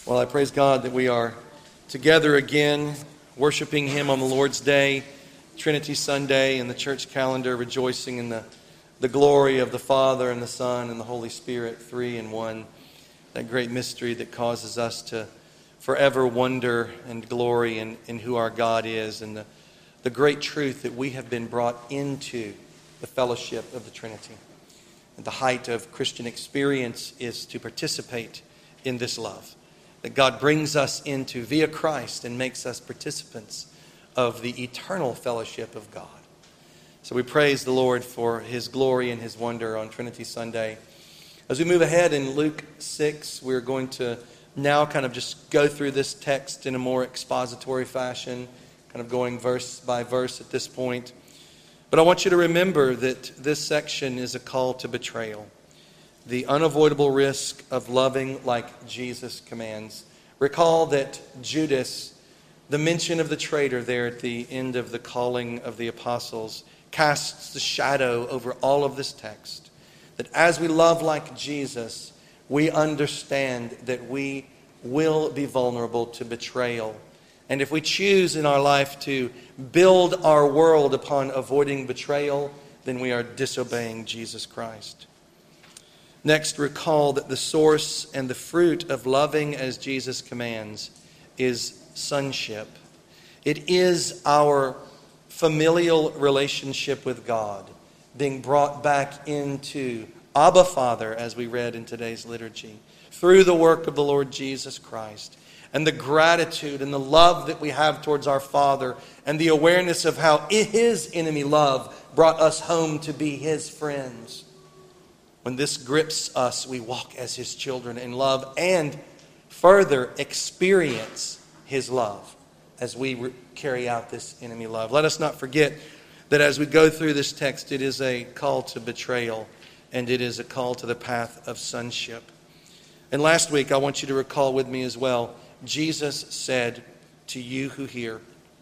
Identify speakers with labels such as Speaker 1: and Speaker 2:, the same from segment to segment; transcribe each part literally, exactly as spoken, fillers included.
Speaker 1: Well, I praise God that we are together again, worshiping Him on the Lord's Day, Trinity Sunday, in the church calendar, rejoicing in the, the glory of the Father and the Son and the Holy Spirit, three in one. That great mystery that causes us to forever wonder and glory in, in who our God is, and the, the great truth that we have been brought into the fellowship of the Trinity. And the height of Christian experience is to participate in this love that God brings us into via Christ and makes us participants of the eternal fellowship of God. So we praise the Lord for His glory and His wonder on Trinity Sunday. As we move ahead in Luke six, we're going to now kind of just go through this text in a more expository fashion, kind of going verse by verse at this point. But I want you to remember that this section is a call to betrayal. The unavoidable risk of loving like Jesus commands. Recall that Judas, the mention of the traitor there at the end of the calling of the apostles, casts the shadow over all of this text. That as we love like Jesus, we understand that we will be vulnerable to betrayal. And if we choose in our life to build our world upon avoiding betrayal, then we are disobeying Jesus Christ. Next, recall that the source and the fruit of loving as Jesus commands is sonship. It is our familial relationship with God being brought back into Abba Father, as we read in today's liturgy, through the work of the Lord Jesus Christ, and the gratitude and the love that we have towards our Father, and the awareness of how His enemy love brought us home to be His friends. When this grips us, we walk as His children in love and further experience His love as we re- carry out this enemy love. Let us not forget that as we go through this text, it is a call to betrayal and it is a call to the path of sonship. And last week, I want you to recall with me as well, Jesus said to you who hear.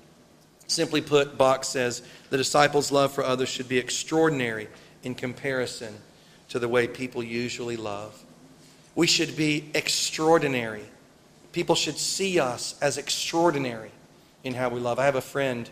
Speaker 1: Simply put, Bach says, the disciples' love for others should be extraordinary in comparison to the way people usually love. We should be extraordinary. People should see us as extraordinary in how we love. I have a friend.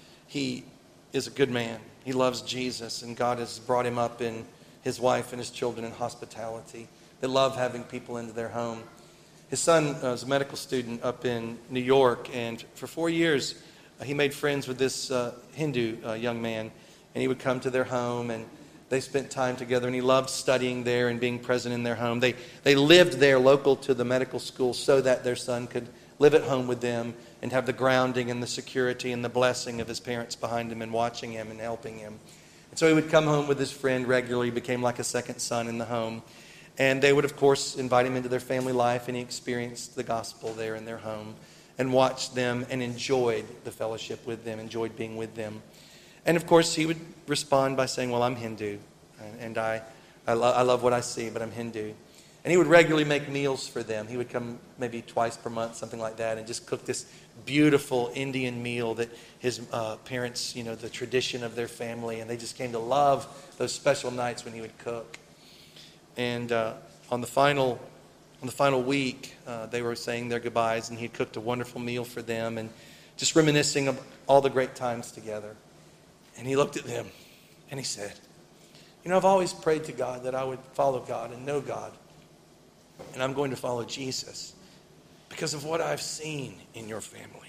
Speaker 1: He is a good man. He loves Jesus, and God has brought him up in his wife and his children in hospitality. They love having people into their home. His son uh, was a medical student up in New York, and for four years uh, he made friends with this uh, Hindu uh, young man, and he would come to their home, and they spent time together, and he loved studying there and being present in their home. They they lived there local to the medical school so that their son could live at home with them and have the grounding and the security and the blessing of his parents behind him and watching him and helping him. And so he would come home with his friend regularly, became like a second son in the home. And they would, of course, invite him into their family life, and he experienced the gospel there in their home and watched them and enjoyed the fellowship with them, enjoyed being with them. And of course, he would respond by saying, well, I'm Hindu, and I, I, lo- I love what I see, but I'm Hindu. And he would regularly make meals for them. He would come maybe twice per month, something like that, and just cook this beautiful Indian meal that his uh, parents, you know, the tradition of their family, and they just came to love those special nights when he would cook. And uh, on the final on the final week, uh, they were saying their goodbyes, and he cooked a wonderful meal for them, and just reminiscing of all the great times together. And he looked at them and he said, you know, I've always prayed to God that I would follow God and know God. And I'm going to follow Jesus because of what I've seen in your family.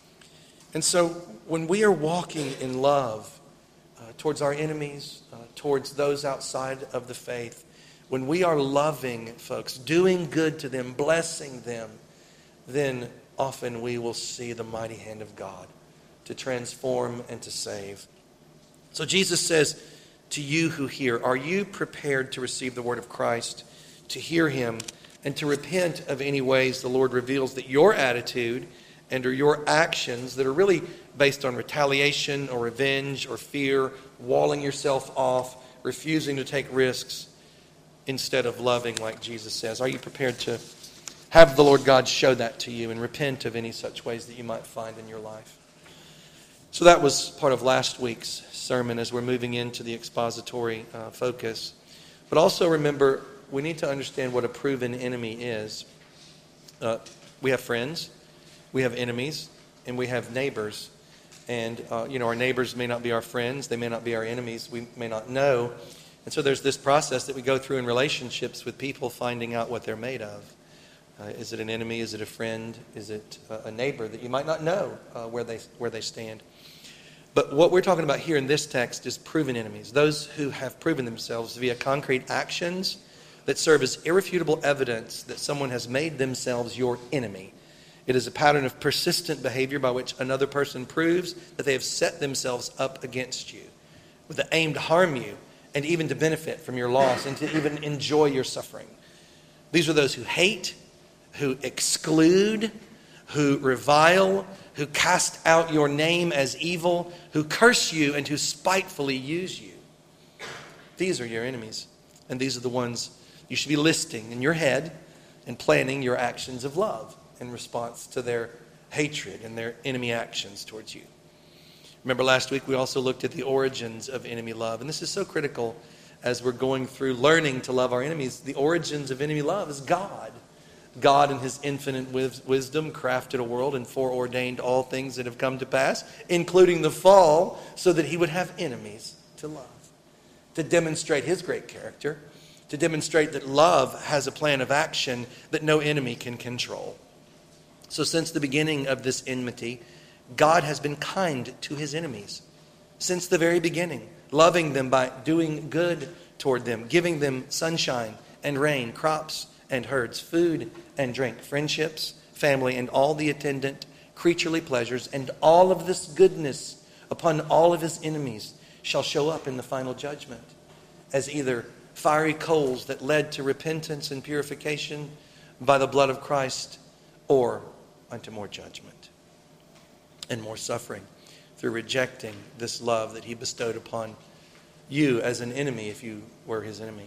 Speaker 1: And so when we are walking in love uh, towards our enemies, uh, towards those outside of the faith, when we are loving folks, doing good to them, blessing them, then often we will see the mighty hand of God to transform and to save. So Jesus says to you who hear, are you prepared to receive the word of Christ, to hear Him, and to repent of any ways the Lord reveals that your attitude and or your actions that are really based on retaliation or revenge or fear, walling yourself off, refusing to take risks instead of loving like Jesus says? Are you prepared to have the Lord God show that to you and repent of any such ways that you might find in your life? So that was part of last week's sermon as we're moving into the expository uh, focus. But also remember, we need to understand what a proven enemy is. Uh, We have friends, we have enemies, and we have neighbors. And, uh, you know, our neighbors may not be our friends. They may not be our enemies. We may not know. And so there's this process that we go through in relationships with people, finding out what they're made of. Uh, is it an enemy? Is it a friend? Is it a neighbor that you might not know uh, where they where they stand? But what we're talking about here in this text is proven enemies. Those who have proven themselves via concrete actions that serve as irrefutable evidence that someone has made themselves your enemy. It is a pattern of persistent behavior by which another person proves that they have set themselves up against you with the aim to harm you and even to benefit from your loss and to even enjoy your suffering. These are those who hate, who exclude, who revile, who cast out your name as evil, who curse you, and who spitefully use you. These are your enemies, and these are the ones you should be listing in your head and planning your actions of love in response to their hatred and their enemy actions towards you. Remember last week we also looked at the origins of enemy love, and this is so critical as we're going through learning to love our enemies. The origins of enemy love is God. God in his infinite wisdom crafted a world and foreordained all things that have come to pass, including the fall, so that he would have enemies to love, to demonstrate his great character, to demonstrate that love has a plan of action that no enemy can control. So since the beginning of this enmity, God has been kind to his enemies. Since the very beginning, loving them by doing good toward them, giving them sunshine and rain, crops and herds, food and drink, friendships, family, and all the attendant creaturely pleasures, and all of this goodness upon all of his enemies shall show up in the final judgment as either fiery coals that led to repentance and purification by the blood of Christ, or unto more judgment and more suffering through rejecting this love that he bestowed upon you as an enemy if you were his enemy.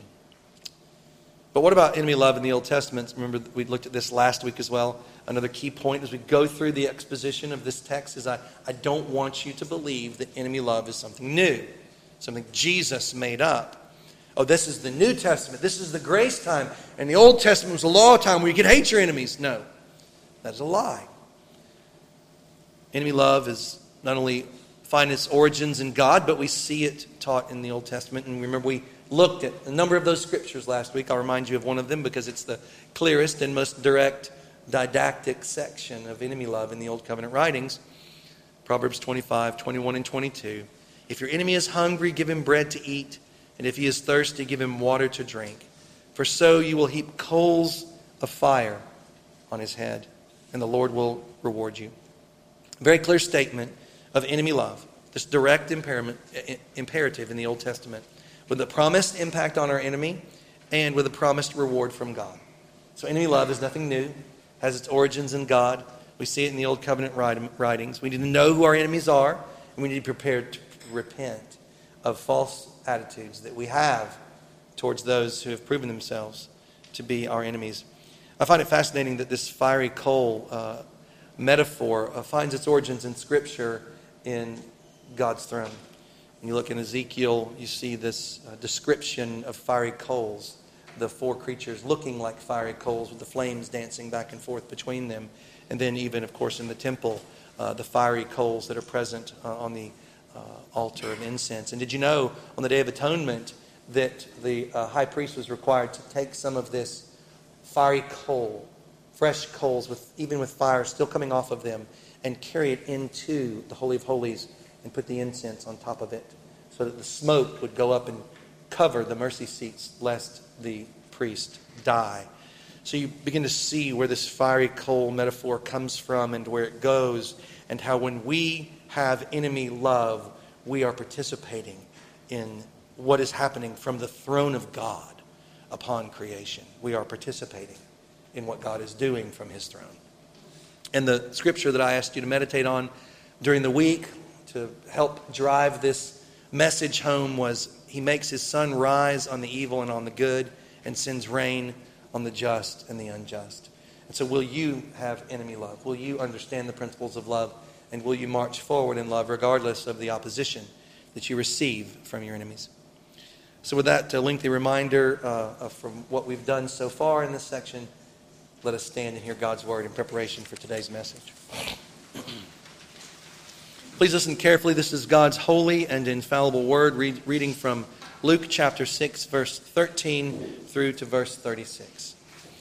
Speaker 1: But what about enemy love in the Old Testament? Remember, we looked at this last week as well. Another key point as we go through the exposition of this text is I, I don't want you to believe that enemy love is something new, something Jesus made up. Oh, this is the New Testament. This is the grace time. And the Old Testament was a law time where you could hate your enemies. No, that is a lie. Enemy love is not only find its origins in God, but we see it taught in the Old Testament. And remember, we looked at a number of those scriptures last week. I'll remind you of one of them because it's the clearest and most direct didactic section of enemy love in the Old Covenant writings. Proverbs twenty-five, twenty-one, and twenty-two. If your enemy is hungry, give him bread to eat. And if he is thirsty, give him water to drink. For so you will heap coals of fire on his head, and the Lord will reward you. Very clear statement of enemy love. This direct imperative in the Old Testament, with the promised impact on our enemy and with a promised reward from God. So enemy love is nothing new, has its origins in God. We see it in the Old Covenant writings. We need to know who our enemies are, and we need to be prepared to repent of false attitudes that we have towards those who have proven themselves to be our enemies. I find it fascinating that this fiery coal uh, metaphor uh, finds its origins in Scripture in God's throne. When you look in Ezekiel, you see this uh, description of fiery coals, the four creatures looking like fiery coals with the flames dancing back and forth between them. And then even, of course, in the temple, uh, the fiery coals that are present uh, on the uh, altar of incense. And did you know on the Day of Atonement that the uh, high priest was required to take some of this fiery coal, fresh coals, with even with fire still coming off of them, and carry it into the Holy of Holies and put the incense on top of it so that the smoke would go up and cover the mercy seats lest the priest die. So you begin to see where this fiery coal metaphor comes from and where it goes, and how when we have enemy love, we are participating in what is happening from the throne of God upon creation. We are participating in what God is doing from his throne. And the scripture that I asked you to meditate on during the week to help drive this message home was, he makes his sun rise on the evil and on the good, and sends rain on the just and the unjust. And so will you have enemy love? Will you understand the principles of love? And will you march forward in love regardless of the opposition that you receive from your enemies? So with that uh, lengthy reminder uh, from what we've done so far in this section, Let us stand and hear God's word in preparation for today's message. Please listen carefully. This is God's holy and infallible word, read, reading from Luke chapter six, verse thirteen through to verse thirty-six.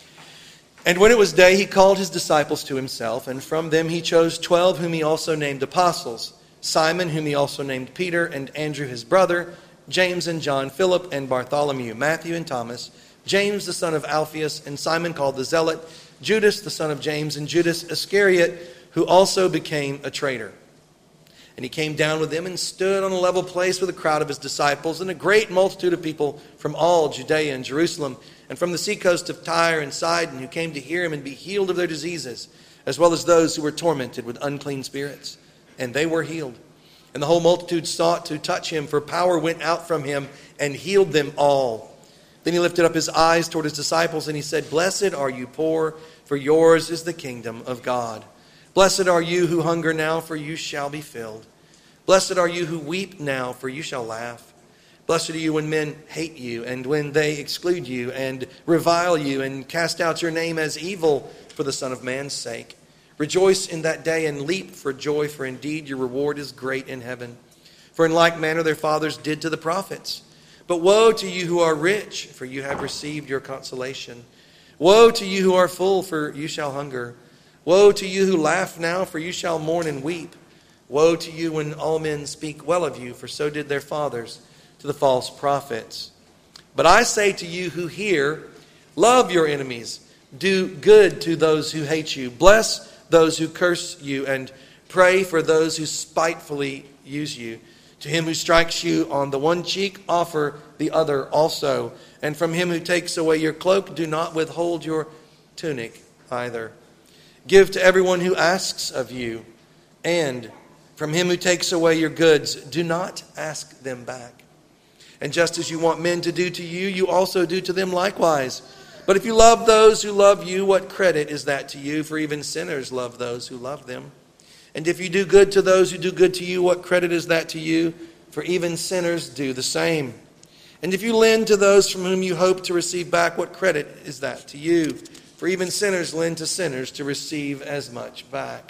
Speaker 1: And when it was day, he called his disciples to himself, and from them he chose twelve, whom he also named apostles: Simon, whom he also named Peter, and Andrew his brother, James and John, Philip and Bartholomew, Matthew and Thomas, James the son of Alphaeus, and Simon called the Zealot, Judas the son of James, and Judas Iscariot, who also became a traitor. And he came down with them and stood on a level place with a crowd of his disciples and a great multitude of people from all Judea and Jerusalem, and from the seacoast of Tyre and Sidon, who came to hear him and be healed of their diseases, as well as those who were tormented with unclean spirits. And they were healed. And the whole multitude sought to touch him, for power went out from him and healed them all. Then he lifted up his eyes toward his disciples, and he said, Blessed are you poor, for yours is the kingdom of God. Blessed are you who hunger now, for you shall be filled. Blessed are you who weep now, for you shall laugh. Blessed are you when men hate you, and when they exclude you, and revile you, and cast out your name as evil for the Son of Man's sake. Rejoice in that day and leap for joy, for indeed your reward is great in heaven. For in like manner their fathers did to the prophets. But woe to you who are rich, for you have received your consolation. Woe to you who are full, for you shall hunger. Woe to you who laugh now, for you shall mourn and weep. Woe to you when all men speak well of you, for so did their fathers to the false prophets. But I say to you who hear, love your enemies, do good to those who hate you, bless those who curse you, and pray for those who spitefully use you. To him who strikes you on the one cheek, offer the other also. And from him who takes away your cloak, do not withhold your tunic either. Give to everyone who asks of you, and from him who takes away your goods, do not ask them back. And just as you want men to do to you, you also do to them likewise. But if you love those who love you, what credit is that to you? For even sinners love those who love them. And if you do good to those who do good to you, what credit is that to you? For even sinners do the same. And if you lend to those from whom you hope to receive back, what credit is that to you? For even sinners lend to sinners to receive as much back.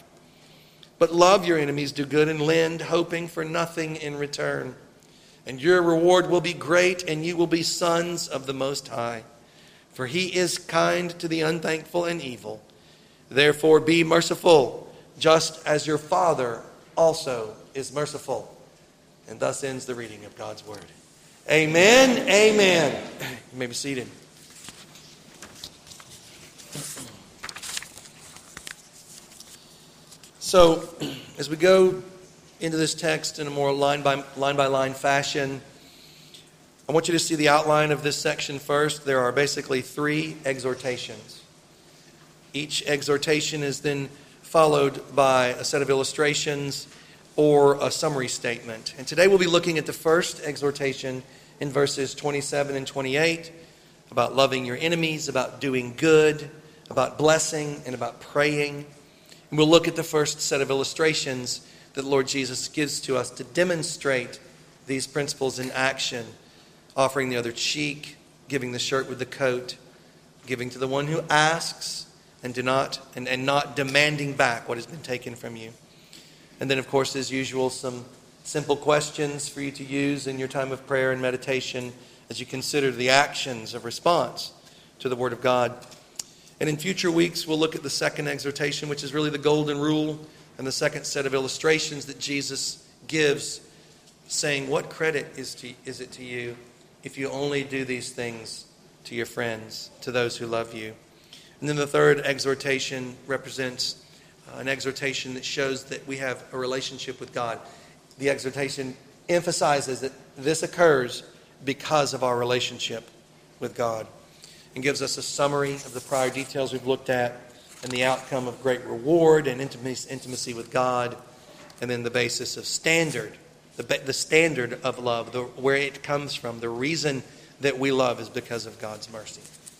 Speaker 1: But love your enemies, do good and lend, hoping for nothing in return. And your reward will be great, and you will be sons of the Most High. For he is kind to the unthankful and evil. Therefore be merciful, just as your Father also is merciful. And thus ends the reading of God's word. Amen. Amen. You may be seated. So, as we go into this text in a more line by line by line fashion, I want you to see the outline of this section first. There are basically three exhortations. Each exhortation is then followed by a set of illustrations or a summary statement. And today we'll be looking at the first exhortation in verses twenty-seven and twenty-eight, about loving your enemies, about doing good, about blessing, and about praying. And we'll look at the first set of illustrations that the Lord Jesus gives to us to demonstrate these principles in action. Offering the other cheek, giving the shirt with the coat, giving to the one who asks, and do not and, and not demanding back what has been taken from you. And then, of course, as usual, some simple questions for you to use in your time of prayer and meditation as you consider the actions of response to the Word of God. And in future weeks, we'll look at the second exhortation, which is really the golden rule, and the second set of illustrations that Jesus gives, saying, what credit is to, is it to you if you only do these things to your friends, to those who love you? And then the third exhortation represents uh, an exhortation that shows that we have a relationship with God. The exhortation emphasizes that this occurs because of our relationship with God, and gives us a summary of the prior details we've looked at and the outcome of great reward and intimacy with God, and then the basis of standard. The, the standard of love, the, where it comes from, the reason that we love is because of God's mercy.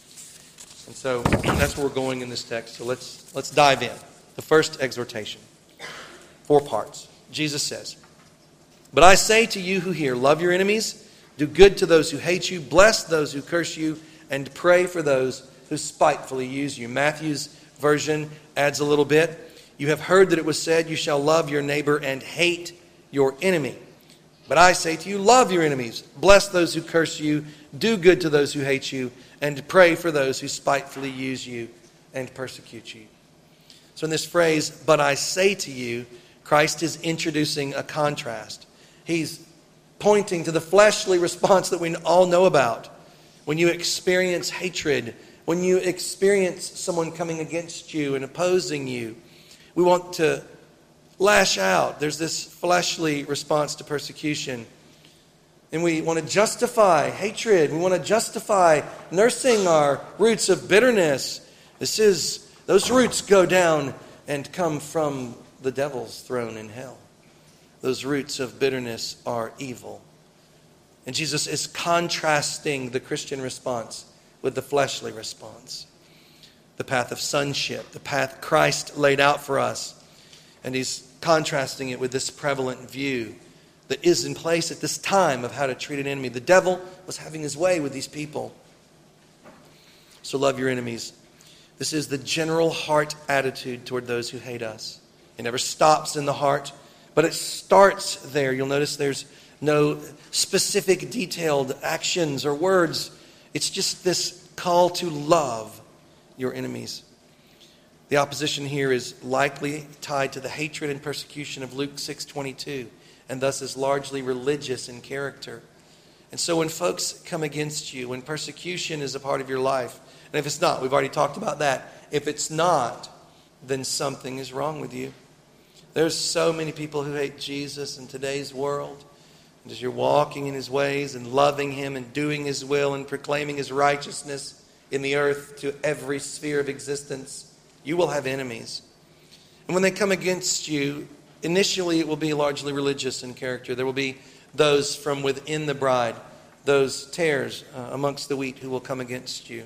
Speaker 1: And so that's where we're going in this text. So let's let's dive in. The first exhortation, four parts. Jesus says, But I say to you who hear, love your enemies, do good to those who hate you, bless those who curse you, and pray for those who spitefully use you. Matthew's version adds a little bit. You have heard that it was said, you shall love your neighbor and hate your enemy. But I say to you, love your enemies. Bless those who curse you. Do good to those who hate you. And pray for those who spitefully use you and persecute you. So in this phrase, but I say to you, Christ is introducing a contrast. He's pointing to the fleshly response that we all know about. When you experience hatred, when you experience someone coming against you and opposing you, we want to lash out. There's this fleshly response to persecution. And we want to justify hatred. We want to justify nursing our roots of bitterness. This is, those roots go down and come from the devil's throne in hell. Those roots of bitterness are evil. And Jesus is contrasting the Christian response with the fleshly response. The path of sonship, the path Christ laid out for us. And he's contrasting it with this prevalent view that is in place at this time of how to treat an enemy. The devil was having his way with these people. So love your enemies. This is the general heart attitude toward those who hate us. It never stops in the heart, but it starts there. You'll notice there's no specific detailed actions or words. It's just this call to love your enemies. The opposition here is likely tied to the hatred and persecution of Luke six twenty-two, and thus is largely religious in character. And so when folks come against you, when persecution is a part of your life, and if it's not, we've already talked about that. If it's not, then something is wrong with you. There's so many people who hate Jesus in today's world. And as you're walking in his ways and loving him and doing his will and proclaiming his righteousness in the earth to every sphere of existence, you will have enemies. And when they come against you, initially it will be largely religious in character. There will be those from within the bride, those tares uh, amongst the wheat who will come against you.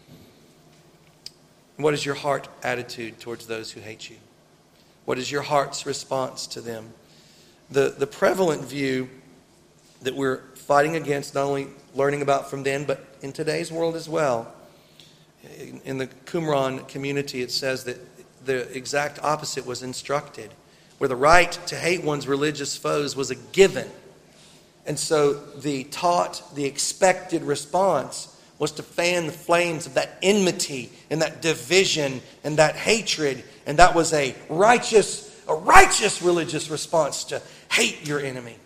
Speaker 1: What is your heart attitude towards those who hate you? What is your heart's response to them? The, the prevalent view that we're fighting against, not only learning about from then, but in today's world as well. In, in the Qumran community, it says that the exact opposite was instructed, where the right to hate one's religious foes was a given. And so the taught, the expected response was to fan the flames of that enmity and that division and that hatred. And that was a righteous, a righteous religious response to hate your enemy.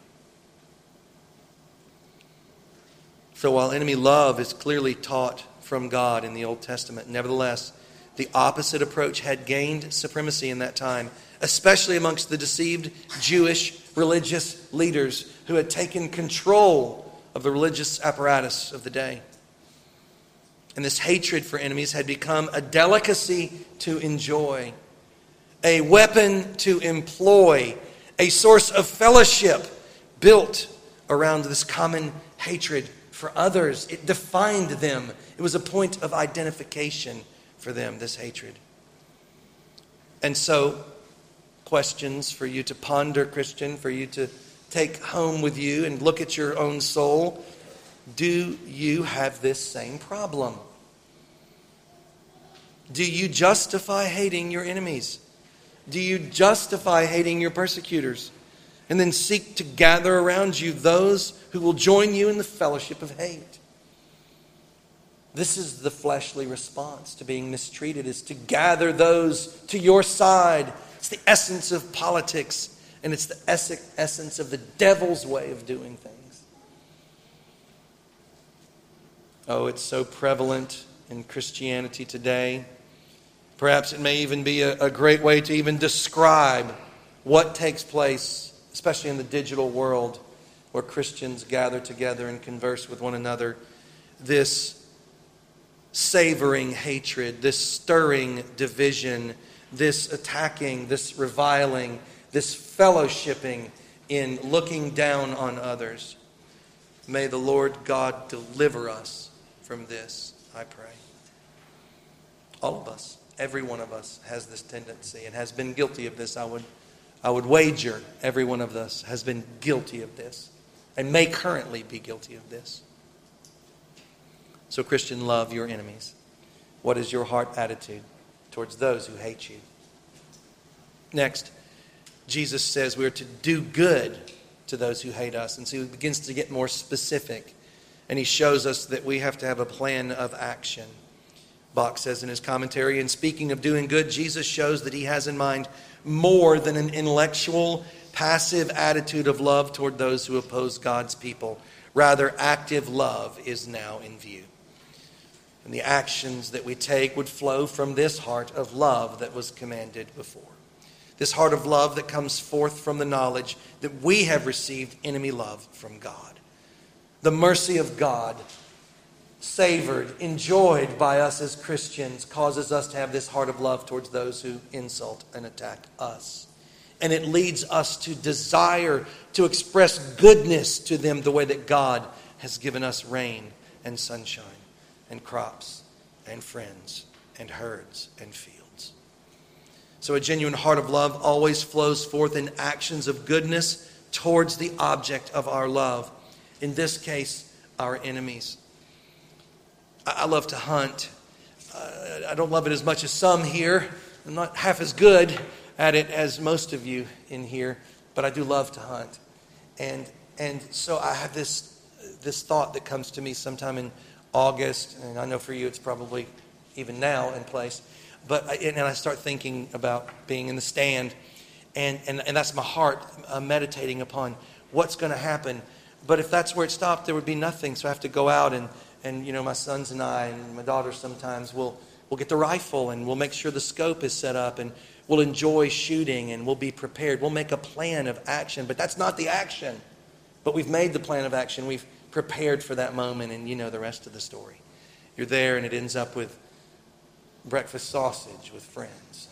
Speaker 1: So while enemy love is clearly taught from God in the Old Testament, nevertheless, the opposite approach had gained supremacy in that time, especially amongst the deceived Jewish religious leaders who had taken control of the religious apparatus of the day. And this hatred for enemies had become a delicacy to enjoy, a weapon to employ, a source of fellowship built around this common hatred for others. It defined them. It was a point of identification for them, this hatred. And so, questions for you to ponder, Christian, for you to take home with you and look at your own soul. Do you have this same problem? Do you justify hating your enemies? Do you justify hating your persecutors? And then seek to gather around you those who will join you in the fellowship of hate. This is the fleshly response to being mistreated, is to gather those to your side. It's the essence of politics, and it's the essence of the devil's way of doing things. Oh, it's so prevalent in Christianity today. Perhaps it may even be a, a great way to even describe what takes place, especially in the digital world, where Christians gather together and converse with one another. This savoring hatred, this stirring division, this attacking, this reviling, this fellowshipping in looking down on others. May the Lord God deliver us from this, I pray. All of us, every one of us has this tendency and has been guilty of this. I would, I would wager every one of us has been guilty of this and may currently be guilty of this. So, Christian, love your enemies. What is your heart attitude towards those who hate you? Next, Jesus says we are to do good to those who hate us. And so he begins to get more specific. And he shows us that we have to have a plan of action. Bach says in his commentary, in speaking of doing good, Jesus shows that he has in mind more than an intellectual, passive attitude of love toward those who oppose God's people. Rather, active love is now in view. And the actions that we take would flow from this heart of love that was commanded before. This heart of love that comes forth from the knowledge that we have received enemy love from God. The mercy of God, savored, enjoyed by us as Christians, causes us to have this heart of love towards those who insult and attack us. And it leads us to desire to express goodness to them the way that God has given us rain and sunshine and crops and friends and herds and fields. So a genuine heart of love always flows forth in actions of goodness towards the object of our love. In this case, our enemies. I love to hunt. Uh, I don't love it as much as some here. I'm not half as good at it as most of you in here, but I do love to hunt. And and so I have this this thought that comes to me sometime in August, and I know for you it's probably even now in place. But I, and I start thinking about being in the stand, and and, and that's my heart uh, meditating upon what's going to happen. But if that's where it stopped, there would be nothing. So I have to go out and and you know my sons and I and my daughter sometimes will we'll get the rifle and we'll make sure the scope is set up and we'll enjoy shooting and we'll be prepared. We'll make a plan of action, but that's not the action. But we've made the plan of action. We've prepared for that moment, and you know the rest of the story. You're there, and it ends up with breakfast sausage with friends.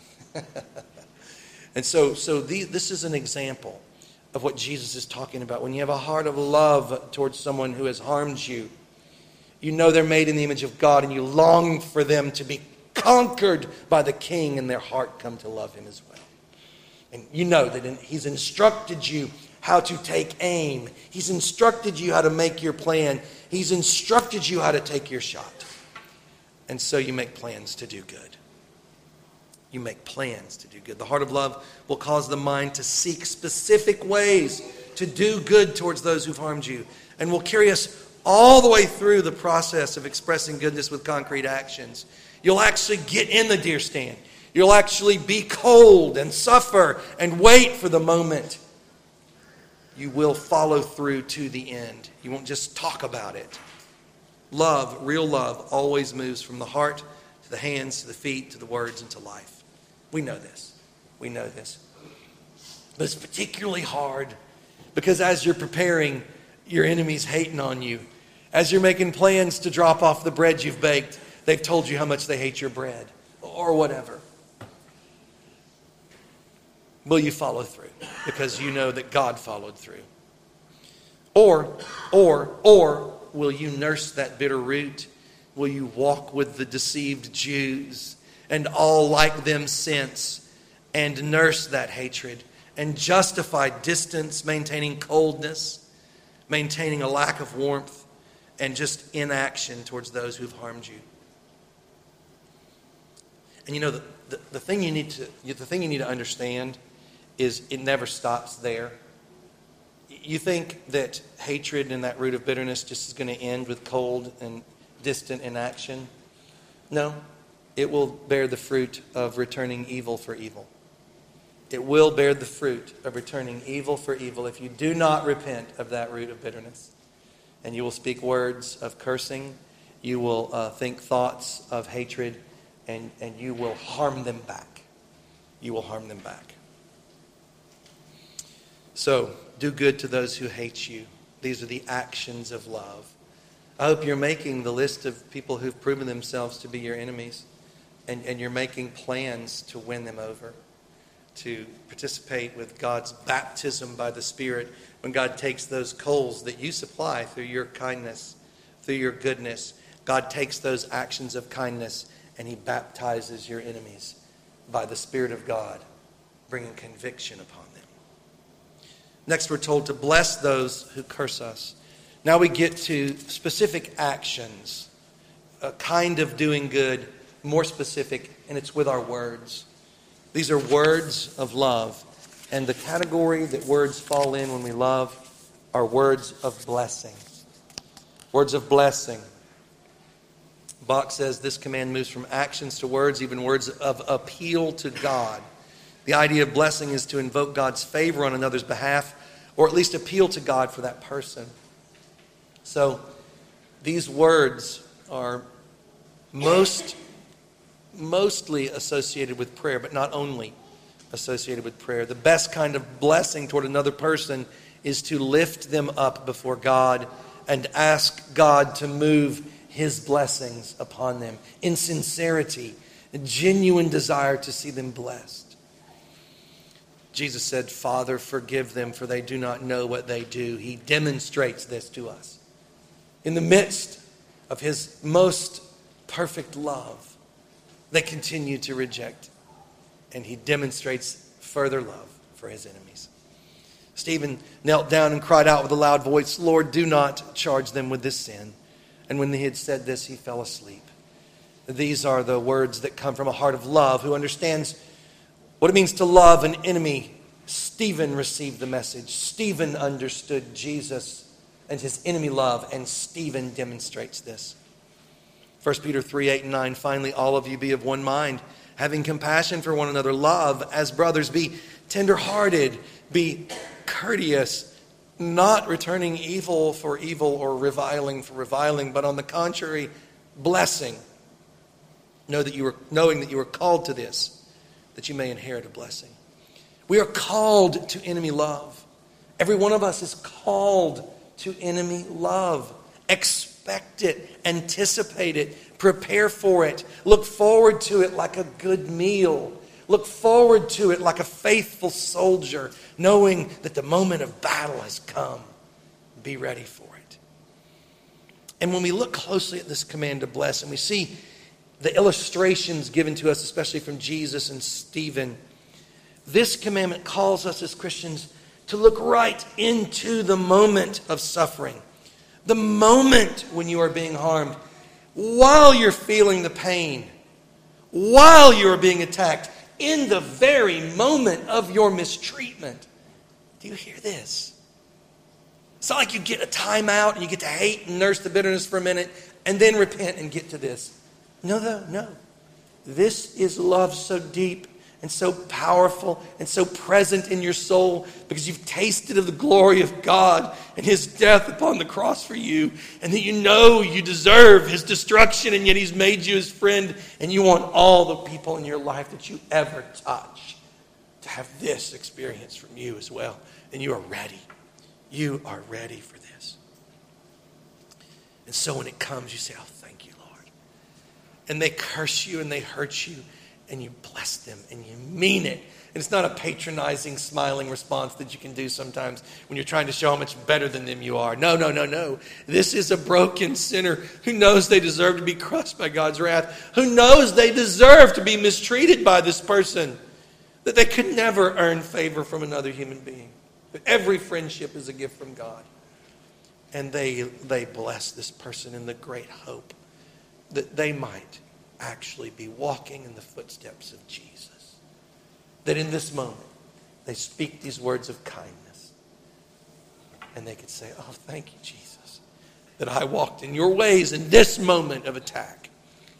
Speaker 1: And so, so the, this is an example of what Jesus is talking about. When you have a heart of love towards someone who has harmed you, you know they're made in the image of God, and you long for them to be conquered by the King, and their heart come to love him as well. And you know that he's instructed you how to take aim. He's instructed you how to make your plan. He's instructed you how to take your shot. And so you make plans to do good. You make plans to do good. The heart of love will cause the mind to seek specific ways to do good towards those who've harmed you, and will carry us all the way through the process of expressing goodness with concrete actions. You'll actually get in the deer stand. You'll actually be cold and suffer and wait for the moment. You will follow through to the end. You won't just talk about it. Love, real love, always moves from the heart to the hands, to the feet, to the words, and to life. We know this. We know this. But it's particularly hard because as you're preparing, your enemy's hating on you. As you're making plans to drop off the bread you've baked, they've told you how much they hate your bread or whatever. Will you follow through? Because you know that God followed through. Or, or, or will you nurse that bitter root? Will you walk with the deceived Jews and all like them since and nurse that hatred and justify distance, maintaining coldness, maintaining a lack of warmth, and just inaction towards those who've harmed you? And you know, the, the, the thing you need to the thing you need to understand is it never stops there. You think that hatred and that root of bitterness just is going to end with cold and distant inaction? No. It will bear the fruit of returning evil for evil. It will bear the fruit of returning evil for evil if you do not repent of that root of bitterness. And you will speak words of cursing. You will uh, think thoughts of hatred. And, and you will harm them back. You will harm them back. So, do good to those who hate you. These are the actions of love. I hope you're making the list of people who've proven themselves to be your enemies. And, and you're making plans to win them over. To participate with God's baptism by the Spirit when God takes those coals that you supply through your kindness, through your goodness. God takes those actions of kindness and he baptizes your enemies by the Spirit of God, bringing conviction upon them. Next, we're told to bless those who curse us. Now we get to specific actions, a kind of doing good more specific, and it's with our words. These are words of love. And the category that words fall in when we love are words of blessing. Words of blessing. Bach says this command moves from actions to words, even words of appeal to God. The idea of blessing is to invoke God's favor on another's behalf, or at least appeal to God for that person. So these words are most, mostly associated with prayer, but not only associated with prayer. The best kind of blessing toward another person is to lift them up before God and ask God to move His blessings upon them in sincerity, a genuine desire to see them blessed. Jesus said, Father, forgive them, for they do not know what they do. He demonstrates this to us. In the midst of His most perfect love, they continue to reject. And He demonstrates further love for His enemies. Stephen knelt down and cried out with a loud voice, Lord, do not charge them with this sin. And when he had said this, he fell asleep. These are the words that come from a heart of love who understands what it means to love an enemy. Stephen received the message. Stephen understood Jesus and His enemy love, and Stephen demonstrates this. First Peter three, eight and nine, finally, all of you be of one mind, having compassion for one another, love as brothers, be tenderhearted, be courteous, not returning evil for evil or reviling for reviling, but on the contrary, blessing. Know that you are, knowing that you are called to this, that you may inherit a blessing. We are called to enemy love. Every one of us is called to enemy love. Expect it, anticipate it, prepare for it, look forward to it like a good meal. Look forward to it like a faithful soldier, knowing that the moment of battle has come. Be ready for it. And when we look closely at this command to bless, and we see the illustrations given to us, especially from Jesus and Stephen, this commandment calls us as Christians to look right into the moment of suffering. The moment when you are being harmed, while you're feeling the pain, while you are being attacked, in the very moment of your mistreatment. Do you hear this? It's not like you get a timeout and you get to hate and nurse the bitterness for a minute and then repent and get to this. No, no, no. This is love so deep and so powerful and so present in your soul because you've tasted of the glory of God and His death upon the cross for you, and that you know you deserve His destruction, and yet He's made you His friend, and you want all the people in your life that you ever touch to have this experience from you as well. And you are ready. You are ready for this. And so when it comes, you say, oh, thank you, Lord. And they curse you and they hurt you, and you bless them and you mean it. And it's not a patronizing, smiling response that you can do sometimes when you're trying to show how much better than them you are. No, no, no, no. This is a broken sinner who knows they deserve to be crushed by God's wrath, who knows they deserve to be mistreated by this person, that they could never earn favor from another human being. But every friendship is a gift from God. And they, they bless this person in the great hope that they might actually be walking in the footsteps of Jesus. That in this moment, they speak these words of kindness. And they could say, oh, thank you, Jesus, that I walked in your ways in this moment of attack.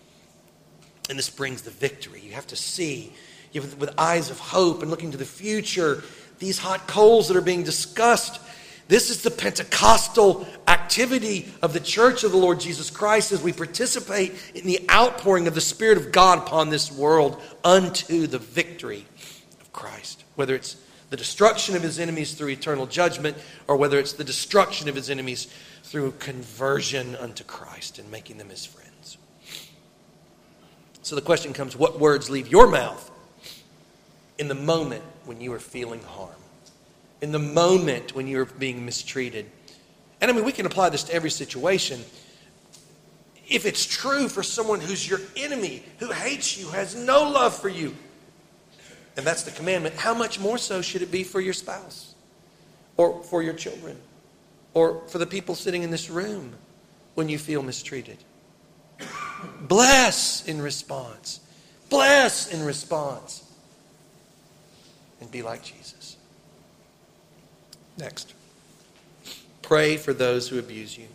Speaker 1: And this brings the victory. You have to see, you have, with eyes of hope and looking to the future, these hot coals that are being discussed. This is the Pentecostal activity of the Church of the Lord Jesus Christ as we participate in the outpouring of the Spirit of God upon this world unto the victory of Christ. Whether it's the destruction of His enemies through eternal judgment, or whether it's the destruction of His enemies through conversion unto Christ and making them His friends. So the question comes, what words leave your mouth in the moment when you are feeling harm? In the moment when you're being mistreated. And I mean, we can apply this to every situation. If it's true for someone who's your enemy, who hates you, has no love for you, and that's the commandment, how much more so should it be for your spouse? Or for your children? Or for the people sitting in this room when you feel mistreated? Bless in response. Bless in response. And be like Jesus. Next. Pray for those who abuse you.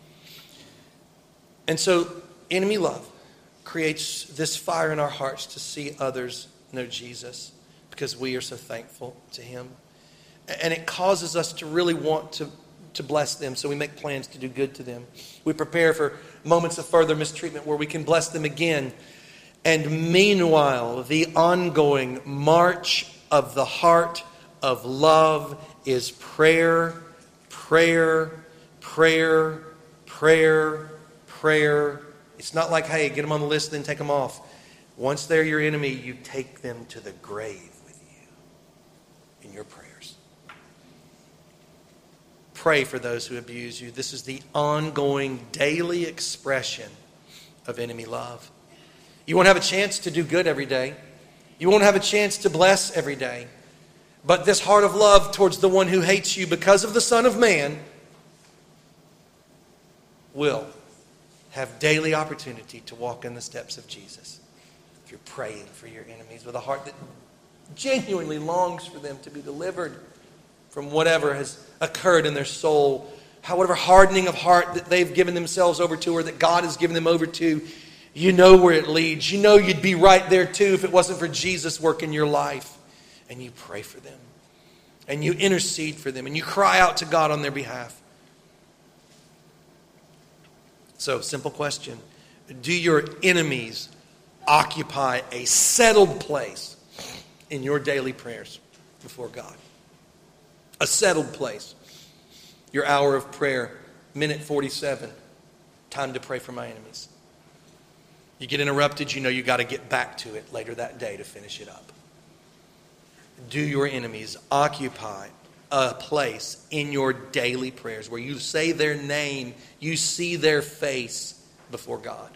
Speaker 1: And so, enemy love creates this fire in our hearts to see others know Jesus because we are so thankful to him. And it causes us to really want to, to bless them, so we make plans to do good to them. We prepare for moments of further mistreatment where we can bless them again. And meanwhile, the ongoing march of the heart of love is prayer, prayer, prayer, prayer, prayer. It's not like, hey, get them on the list, then take them off. Once they're your enemy, you take them to the grave with you in your prayers. Pray for those who abuse you. This is the ongoing daily expression of enemy love. You won't have a chance to do good every day. You won't have a chance to bless every day. But this heart of love towards the one who hates you because of the Son of Man will have daily opportunity to walk in the steps of Jesus. If you're praying for your enemies with a heart that genuinely longs for them to be delivered from whatever has occurred in their soul, however hardening of heart that they've given themselves over to or that God has given them over to, you know where it leads. You know you'd be right there too if it wasn't for Jesus' work in your life. And you pray for them. And you intercede for them. And you cry out to God on their behalf. So, simple question. Do your enemies occupy a settled place in your daily prayers before God? A settled place. Your hour of prayer, minute forty-seven. Time to pray for my enemies. You get interrupted, you know you got to get back to it later that day to finish it up. Do your enemies occupy a place in your daily prayers where you say their name, you see their face before God?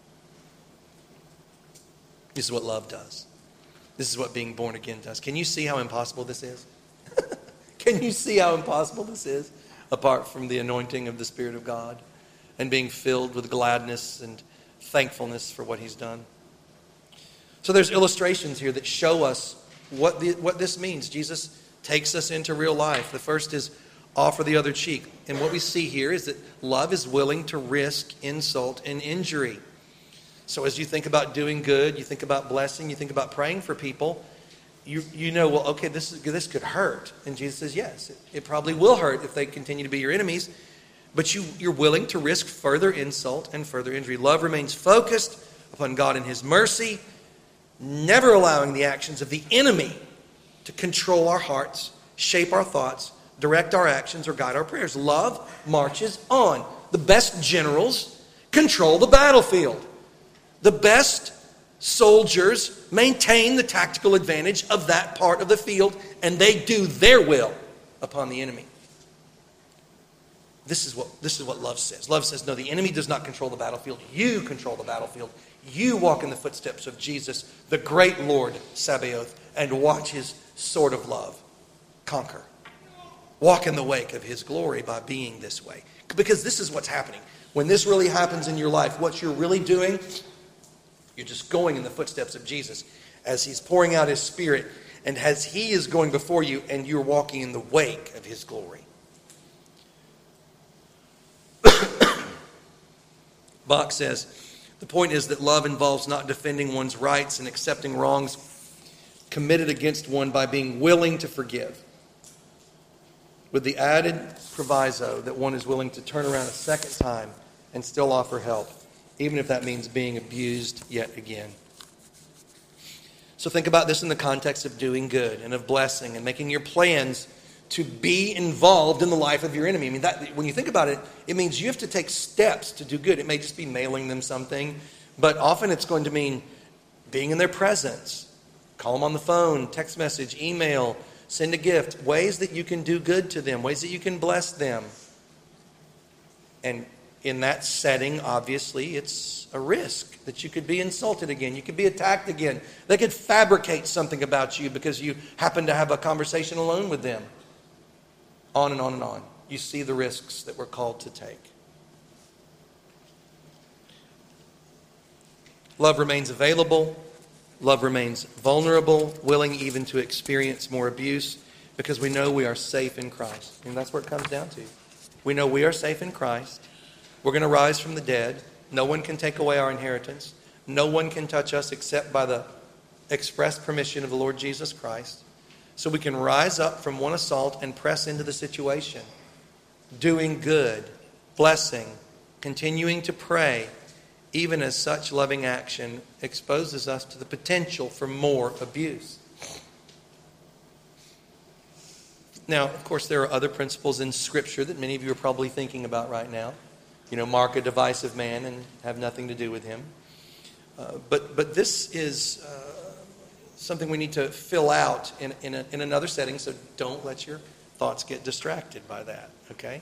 Speaker 1: This is what love does. This is what being born again does. Can you see how impossible this is? Can you see how impossible this is apart from the anointing of the Spirit of God and being filled with gladness and thankfulness for what he's done? So there's illustrations here that show us what the, what this means. Jesus takes us into real life. The first is offer the other cheek. And what we see here is that love is willing to risk insult and injury. So as you think about doing good, you think about blessing, you think about praying for people, you you know, well, okay, this is, this could hurt. And Jesus says, yes, it, it probably will hurt if they continue to be your enemies. But you, you're willing to risk further insult and further injury. Love remains focused upon God and his mercy, never allowing the actions of the enemy to control our hearts, shape our thoughts, direct our actions, or guide our prayers. Love marches on. The best generals control the battlefield. The best soldiers maintain the tactical advantage of that part of the field, and they do their will upon the enemy. This is what this is what love says. Love says, no, the enemy does not control the battlefield. You control the battlefield. You walk in the footsteps of Jesus, the great Lord Sabaoth, and watch his sword of love conquer. Walk in the wake of his glory by being this way. Because this is what's happening. When this really happens in your life, what you're really doing, you're just going in the footsteps of Jesus as he's pouring out his Spirit and as he is going before you and you're walking in the wake of his glory. Bach says, the point is that love involves not defending one's rights and accepting wrongs committed against one by being willing to forgive, with the added proviso that one is willing to turn around a second time and still offer help, even if that means being abused yet again. So think about this in the context of doing good and of blessing and making your plans to be involved in the life of your enemy. I mean, that when you think about it, it means you have to take steps to do good. It may just be mailing them something, but often it's going to mean being in their presence. Call them on the phone, text message, email, send a gift. Ways that you can do good to them, ways that you can bless them. And in that setting, obviously, it's a risk that you could be insulted again. You could be attacked again. They could fabricate something about you because you happen to have a conversation alone with them. On and on and on. You see the risks that we're called to take. Love remains available. Love remains vulnerable, willing even to experience more abuse, because we know we are safe in Christ. And that's what it comes down to. We know we are safe in Christ. We're going to rise from the dead. No one can take away our inheritance. No one can touch us except by the express permission of the Lord Jesus Christ. So we can rise up from one assault and press into the situation, doing good, blessing, continuing to pray, even as such loving action exposes us to the potential for more abuse. Now, of course, there are other principles in Scripture that many of you are probably thinking about right now. You know, mark a divisive man and have nothing to do with him. Uh, but but this is uh, something we need to fill out in, in, a, in another setting, so don't let your thoughts get distracted by that, okay?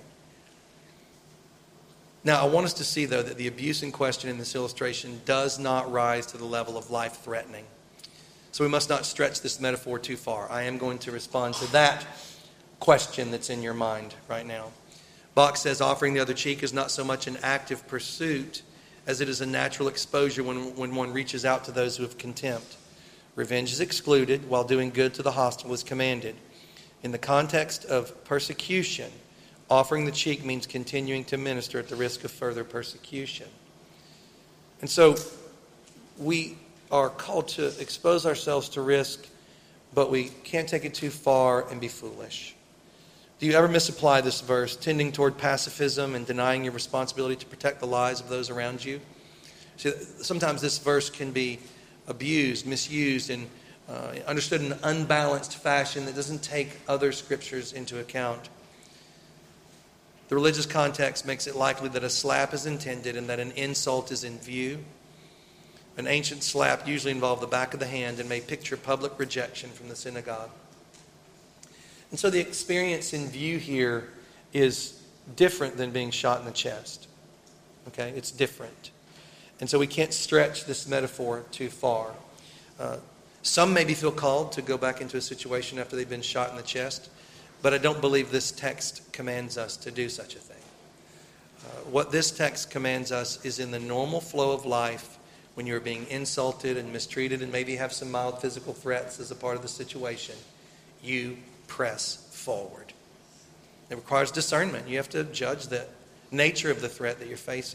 Speaker 1: Now, I want us to see, though, that the abuse in question in this illustration does not rise to the level of life-threatening. So we must not stretch this metaphor too far. I am going to respond to that question that's in your mind right now. Bach says offering the other cheek is not so much an active pursuit as it is a natural exposure when, when one reaches out to those who have contempt. Revenge is excluded, while doing good to the hostile is commanded. In the context of persecution, offering the cheek means continuing to minister at the risk of further persecution. And so we are called to expose ourselves to risk, but we can't take it too far and be foolish. Do you ever misapply this verse, tending toward pacifism and denying your responsibility to protect the lives of those around you? See, sometimes this verse can be abused, misused, and uh, understood in an unbalanced fashion that doesn't take other scriptures into account. The religious context makes it likely that a slap is intended and that an insult is in view. An ancient slap usually involved the back of the hand and may picture public rejection from the synagogue. And so the experience in view here is different than being shot in the chest. Okay, it's different. And so we can't stretch this metaphor too far. Uh, some maybe feel called to go back into a situation after they've been shot in the chest, but I don't believe this text commands us to do such a thing. Uh, what this text commands us is in the normal flow of life, when you're being insulted and mistreated and maybe have some mild physical threats as a part of the situation, you press forward. It requires discernment. You have to judge the nature of the threat that you're facing.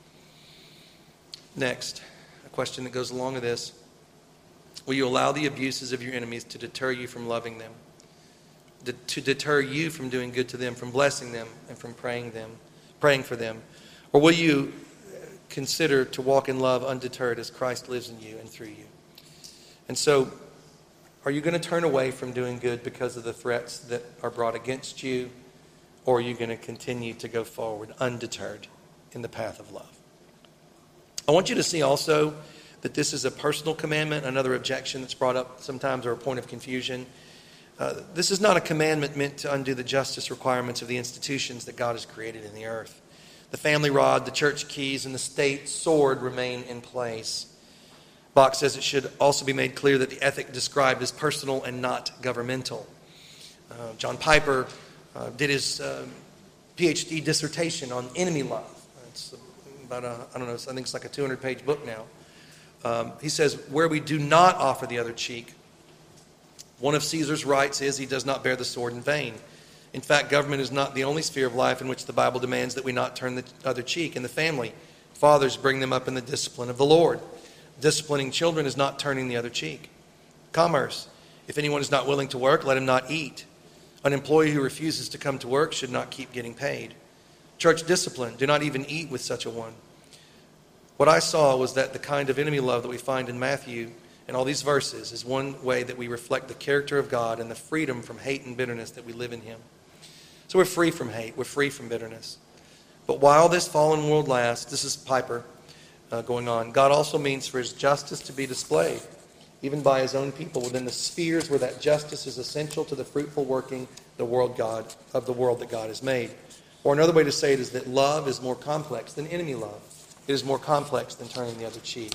Speaker 1: Next, a question that goes along with this. Will you allow the abuses of your enemies to deter you from loving them? To deter you from doing good to them, from blessing them, and from praying them, praying for them? Or will you consider to walk in love undeterred as Christ lives in you and through you? And so, are you going to turn away from doing good because of the threats that are brought against you? Or are you going to continue to go forward undeterred in the path of love? I want you to see also that this is a personal commandment, another objection that's brought up sometimes, or a point of confusion. Uh, this is not a commandment meant to undo the justice requirements of the institutions that God has created in the earth. The family rod, the church keys, and the state sword remain in place. Bach says it should also be made clear that the ethic described is personal and not governmental. Uh, John Piper uh, did his uh, P H D dissertation on enemy love. It's about a, I don't know, I think it's like a two hundred page book now. Um, he says, where we do not offer the other cheek, one of Caesar's rights is he does not bear the sword in vain. In fact, government is not the only sphere of life in which the Bible demands that we not turn the other cheek. In the family, fathers bring them up in the discipline of the Lord. Disciplining children is not turning the other cheek. Commerce, if anyone is not willing to work, let him not eat. An employee who refuses to come to work should not keep getting paid. Church discipline, do not even eat with such a one. What I saw was that the kind of enemy love that we find in Matthew and all these verses is one way that we reflect the character of God and the freedom from hate and bitterness that we live in Him. So we're free from hate. We're free from bitterness. But while this fallen world lasts, this is Piper uh, going on, God also means for His justice to be displayed, even by His own people, within the spheres where that justice is essential to the fruitful working the world God of the world that God has made. Or another way to say it is that love is more complex than enemy love. It is more complex than turning the other cheek.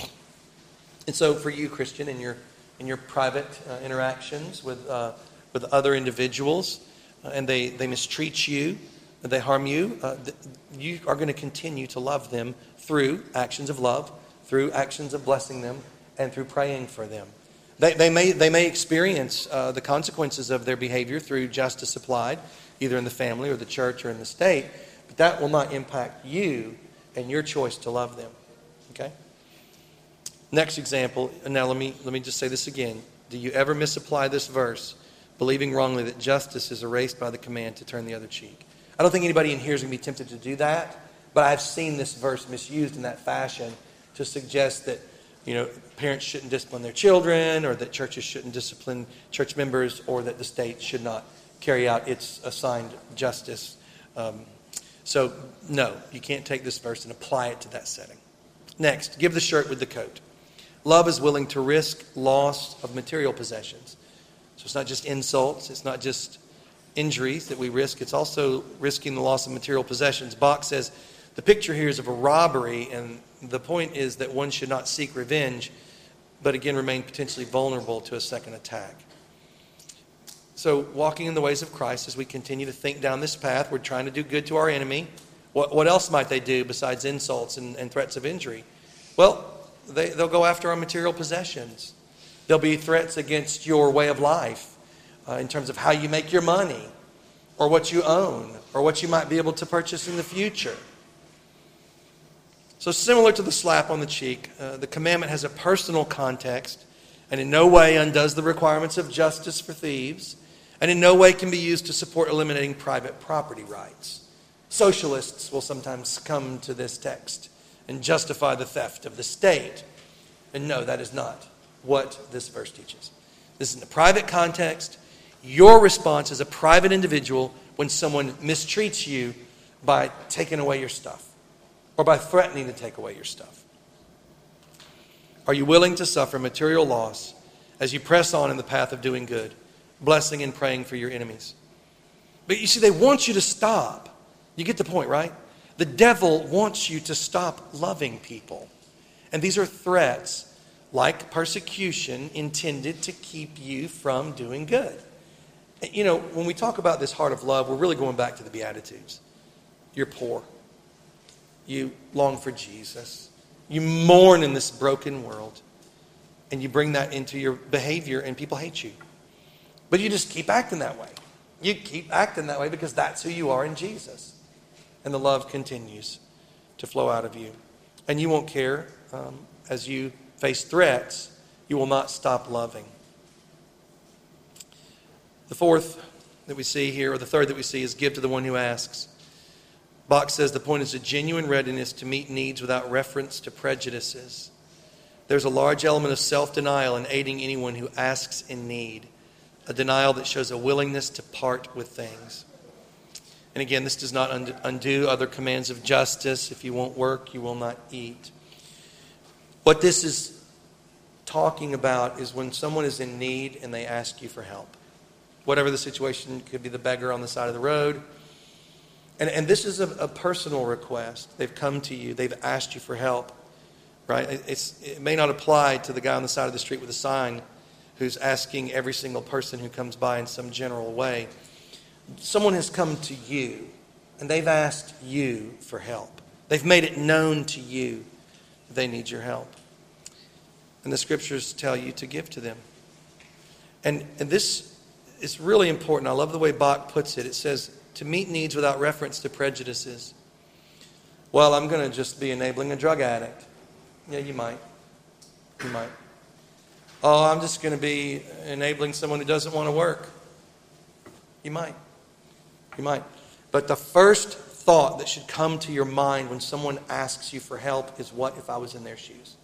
Speaker 1: And so for you, Christian, in your in your private uh, interactions with uh, with other individuals, uh, and they, they mistreat you, they harm you, uh, th- you are going to continue to love them through actions of love, through actions of blessing them and through praying for them. They, they may they may experience uh, the consequences of their behavior through justice applied, either in the family or the church or in the state, but that will not impact you and your choice to love them. Okay? Next example, and now let me let me just say this again. Do you ever misapply this verse, believing wrongly that justice is erased by the command to turn the other cheek? I don't think anybody in here is going to be tempted to do that, but I've seen this verse misused in that fashion to suggest that, you know, parents shouldn't discipline their children, or that churches shouldn't discipline church members, or that the state should not carry out its assigned justice. Um, so, no, you can't take this verse and apply it to that setting. Next, give the shirt with the coat. Love is willing to risk loss of material possessions. So it's not just insults, it's not just injuries that we risk, it's also risking the loss of material possessions. Bach says the picture here is of a robbery, and the point is that one should not seek revenge, but again remain potentially vulnerable to a second attack. So walking in the ways of Christ, as we continue to think down this path, we're trying to do good to our enemy. What, what else might they do besides insults and, and threats of injury? Well, they, they'll go after our material possessions. There'll be threats against your way of life uh, in terms of how you make your money, or what you own, or what you might be able to purchase in the future. So similar to the slap on the cheek, uh, the commandment has a personal context and in no way undoes the requirements of justice for thieves, and in no way can be used to support eliminating private property rights. Socialists will sometimes come to this text and justify the theft of the state. And no, that is not what this verse teaches. This is in a private context. Your response as a private individual when someone mistreats you by taking away your stuff, or by threatening to take away your stuff. Are you willing to suffer material loss as you press on in the path of doing good, blessing and praying for your enemies? But you see, they want you to stop. You get the point, right? The devil wants you to stop loving people. And these are threats, like persecution, intended to keep you from doing good. You know, when we talk about this heart of love, we're really going back to the Beatitudes. You're poor. You long for Jesus. You mourn in this broken world. And you bring that into your behavior, and people hate you. But you just keep acting that way. You keep acting that way because that's who you are in Jesus. And the love continues to flow out of you. And you won't care um, as you face threats. You will not stop loving. The fourth that we see here, or the third that we see, is give to the one who asks. Bach says the point is a genuine readiness to meet needs without reference to prejudices. There's a large element of self-denial in aiding anyone who asks in need, a denial that shows a willingness to part with things. And again, this does not undo other commands of justice. If you won't work, you will not eat. What this is talking about is when someone is in need and they ask you for help. Whatever the situation, it could be the beggar on the side of the road. And, and this is a, a personal request. They've come to you. They've asked you for help. Right? It's, it may not apply to the guy on the side of the street with a sign who's asking every single person who comes by in some general way. Someone has come to you, and they've asked you for help. They've made it known to you that they need your help. And the scriptures tell you to give to them. And, and this is really important. I love the way Bach puts it. It says, to meet needs without reference to prejudices. Well, I'm going to just be enabling a drug addict. Yeah, you might. You might. Oh, I'm just going to be enabling someone who doesn't want to work. You might. You might. But the first thought that should come to your mind when someone asks you for help is, what if I was in their shoes?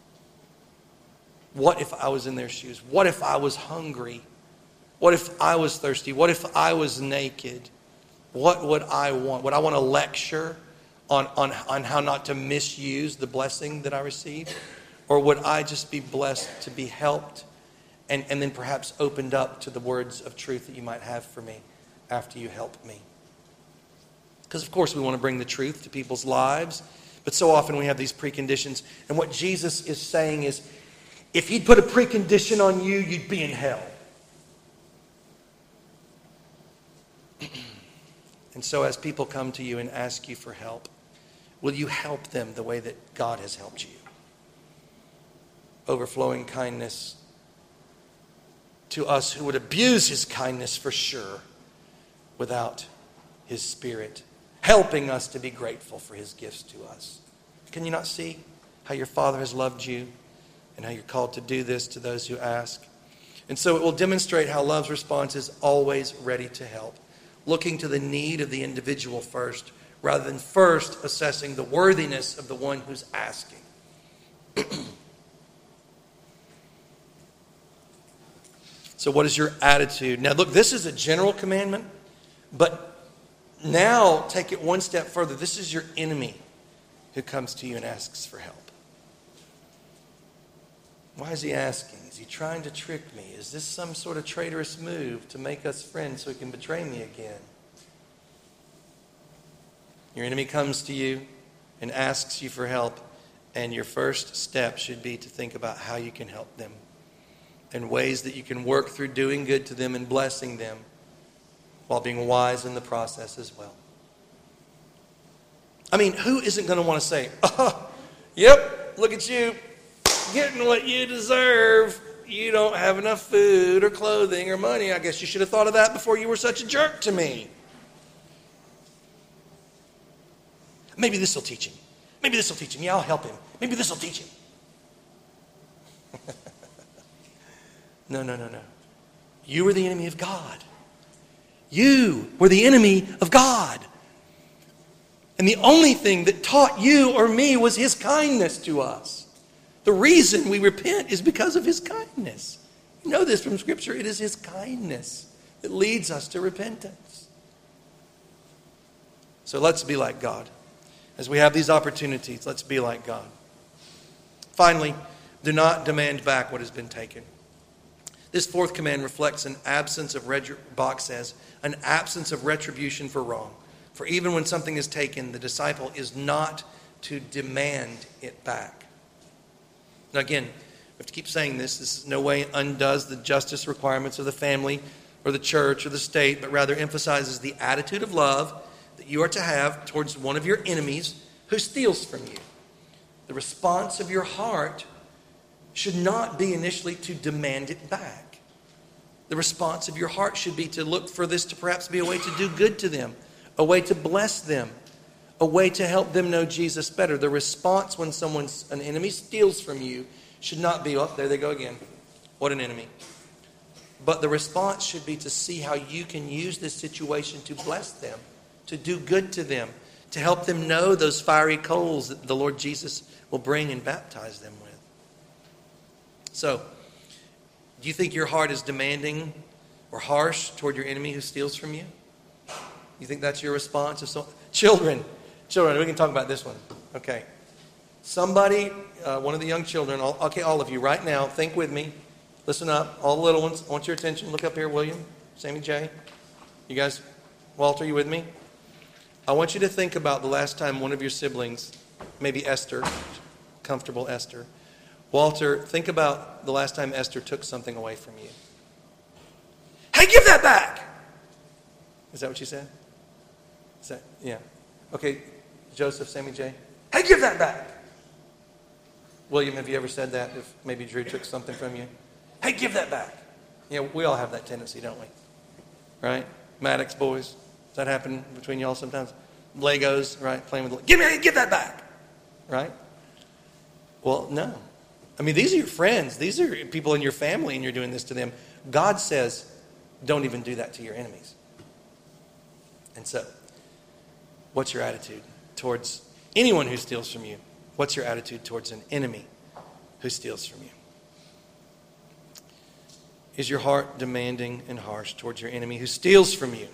Speaker 1: What if I was in their shoes? What if I was hungry? What if I was thirsty? What if I was naked? What would I want? Would I want a lecture on, on, on how not to misuse the blessing that I received? Or would I just be blessed to be helped and, and then perhaps opened up to the words of truth that you might have for me after you help me? Because, of course, we want to bring the truth to people's lives. But so often we have these preconditions. And what Jesus is saying is, if he'd put a precondition on you, you'd be in hell. And so as people come to you and ask you for help, will you help them the way that God has helped you? overflowing kindness to us who would abuse his kindness for sure without his Spirit helping us to be grateful for his gifts to us. Can you not see how your Father has loved you and how you're called to do this to those who ask? And so it will demonstrate how love's response is always ready to help, looking to the need of the individual first, rather than first assessing the worthiness of the one who's asking. So what is your attitude? Now look, this is a general commandment, but now take it one step further. This is your enemy who comes to you and asks for help. Why is he asking? Is he trying to trick me? Is this some sort of traitorous move to make us friends so he can betray me again? Your enemy comes to you and asks you for help, and your first step should be to think about how you can help them and ways that you can work through doing good to them and blessing them while being wise in the process as well. I mean, who isn't going to want to say, oh, yep, look at you, getting what you deserve. You don't have enough food or clothing or money. I guess you should have thought of that before you were such a jerk to me. Maybe this will teach him. Maybe this will teach him. Yeah, I'll help him. Maybe this will teach him. No, no, no, no. You were the enemy of God. You were the enemy of God. And the only thing that taught you or me was his kindness to us. The reason we repent is because of his kindness. You know this from Scripture. It is his kindness that leads us to repentance. So let's be like God. As we have these opportunities, let's be like God. Finally, do not demand back what has been taken. This fourth command reflects an absence of, Bach says, an absence of retribution for wrong. For even when something is taken, the disciple is not to demand it back. Now again, we have to keep saying this. This in no way undoes the justice requirements of the family or the church or the state, but rather emphasizes the attitude of love that you are to have towards one of your enemies who steals from you. The response of your heart should not be initially to demand it back. The response of your heart should be to look for this to perhaps be a way to do good to them, a way to bless them, a way to help them know Jesus better. The response when someone's an enemy steals from you should not be, oh, there they go again. What an enemy. But the response should be to see how you can use this situation to bless them, to do good to them, to help them know those fiery coals that the Lord Jesus will bring and baptize them with. So, do you think your heart is demanding or harsh toward your enemy who steals from you? You think that's your response? If so, children, children, we can talk about this one. Okay. Somebody, uh, one of the young children, all, okay, all of you, right now, think with me. Listen up, all the little ones. I want your attention. Look up here, William, Sammy J. You guys, Walter, you with me? I want you to think about the last time one of your siblings, maybe Esther, comfortable Esther. Walter, think about the last time Esther took something away from you. Hey, give that back! Is that what you said? Is that, yeah. Okay, Joseph, Sammy J. Hey, give that back! William, have you ever said that if maybe Drew took something from you? Hey, give that back! Yeah, we all have that tendency, don't we? Right? Maddox boys. Does that happen between y'all sometimes? Legos, right? Playing with, give me, give that back! Right? Well, no. I mean, these are your friends. These are people in your family, and you're doing this to them. God says, don't even do that to your enemies. And so, what's your attitude towards anyone who steals from you? What's your attitude towards an enemy who steals from you? Is your heart demanding and harsh towards your enemy who steals from you?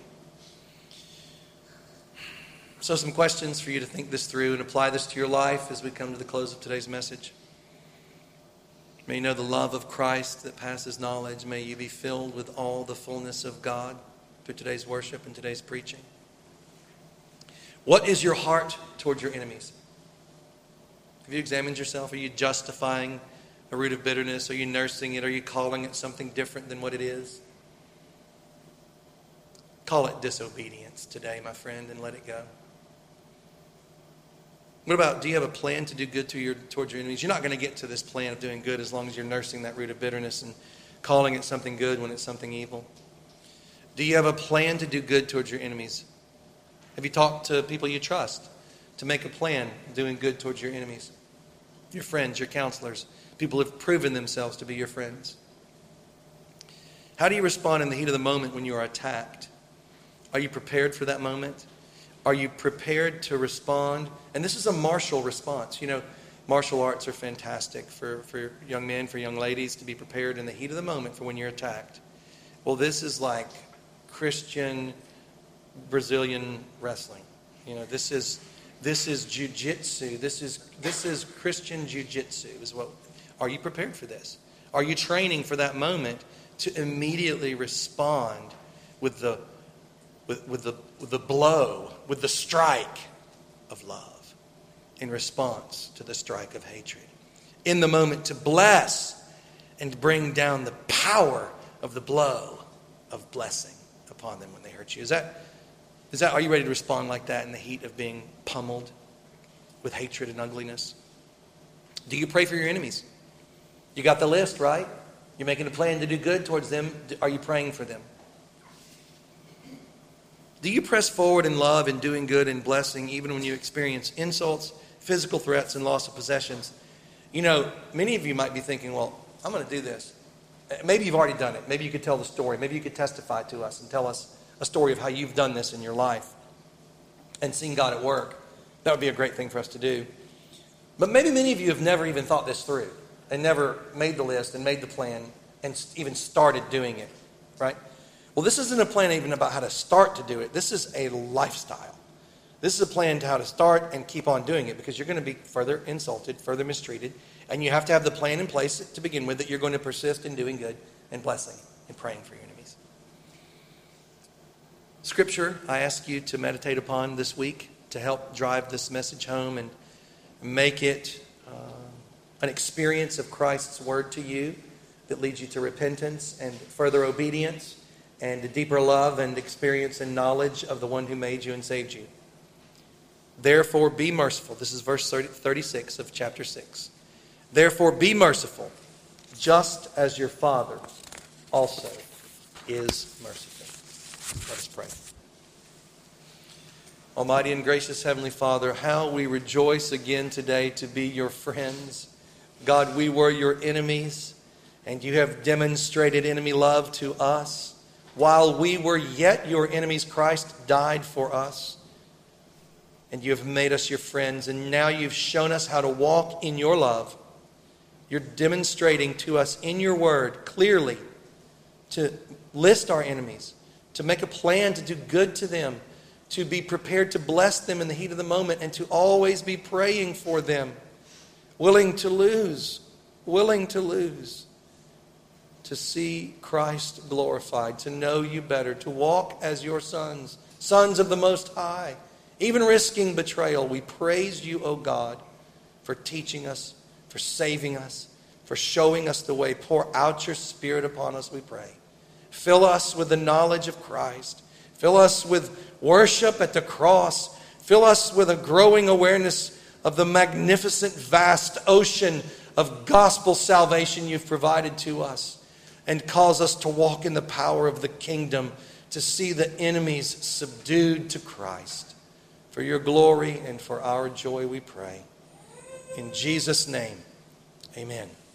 Speaker 1: So some questions for you to think this through and apply this to your life as we come to the close of today's message. May you know the love of Christ that passes knowledge. May you be filled with all the fullness of God through today's worship and today's preaching. What is your heart toward your enemies? Have you examined yourself? Are you justifying a root of bitterness? Are you nursing it? Are you calling it something different than what it is? Call it disobedience today, my friend, and let it go. What about, do you have a plan to do good to your, towards your enemies? You're not going to get to this plan of doing good as long as you're nursing that root of bitterness and calling it something good when it's something evil. Do you have a plan to do good towards your enemies? Have you talked to people you trust to make a plan of doing good towards your enemies? Your friends, your counselors, people who have proven themselves to be your friends. How do you respond in the heat of the moment when you are attacked? Are you prepared for that moment? Are you prepared to respond? And this is a martial response. You know, martial arts are fantastic for, for young men, for young ladies to be prepared in the heat of the moment for when you're attacked. Well, this is like Christian Brazilian wrestling. You know, this is this is jiu-jitsu. This is this is Christian jiu-jitsu. Is what? Are you prepared for this? Are you training for that moment to immediately respond with the with, with the with the blow, with the strike of love in response to the strike of hatred? In the moment to bless and bring down the power of the blow of blessing upon them when they hurt you. Is that, is that, are you ready to respond like that in the heat of being pummeled with hatred and ugliness? Do you pray for your enemies? You got the list, right? You're making a plan to do good towards them. Are you praying for them? Do you press forward in love and doing good and blessing even when you experience insults, physical threats, and loss of possessions? You know, many of you might be thinking, well, I'm going to do this. Maybe you've already done it. Maybe you could tell the story. Maybe you could testify to us and tell us a story of how you've done this in your life and seen God at work. That would be a great thing for us to do. But maybe many of you have never even thought this through and never made the list and made the plan and even started doing it, right? Well, this isn't a plan even about how to start to do it. This is a lifestyle. This is a plan to how to start and keep on doing it, because you're going to be further insulted, further mistreated, and you have to have the plan in place to begin with that you're going to persist in doing good and blessing and praying for your enemies. Scripture, I ask you to meditate upon this week to help drive this message home and make it uh, an experience of Christ's word to you that leads you to repentance and further obedience and a deeper love and experience and knowledge of the one who made you and saved you. Therefore, be merciful. This is verse thirty-six of chapter six. Therefore, be merciful, just as your Father also is merciful. Let us pray. Almighty and gracious Heavenly Father, how we rejoice again today to be your friends. God, we were your enemies, and you have demonstrated enemy love to us. While we were yet your enemies, Christ died for us. And you have made us your friends, and now you've shown us how to walk in your love. You're demonstrating to us in your word clearly to list our enemies, to make a plan to do good to them, to be prepared to bless them in the heat of the moment, and to always be praying for them, willing to lose, willing to lose, to see Christ glorified, to know you better, to walk as your sons, sons of the Most High, even risking betrayal. We praise you, O God, for teaching us, for saving us, for showing us the way. Pour out your Spirit upon us, we pray. Fill us with the knowledge of Christ. Fill us with worship at the cross. Fill us with a growing awareness of the magnificent, vast ocean of gospel salvation you've provided to us. And cause us to walk in the power of the kingdom, to see the enemies subdued to Christ. For your glory and for our joy we pray. In Jesus' name, amen.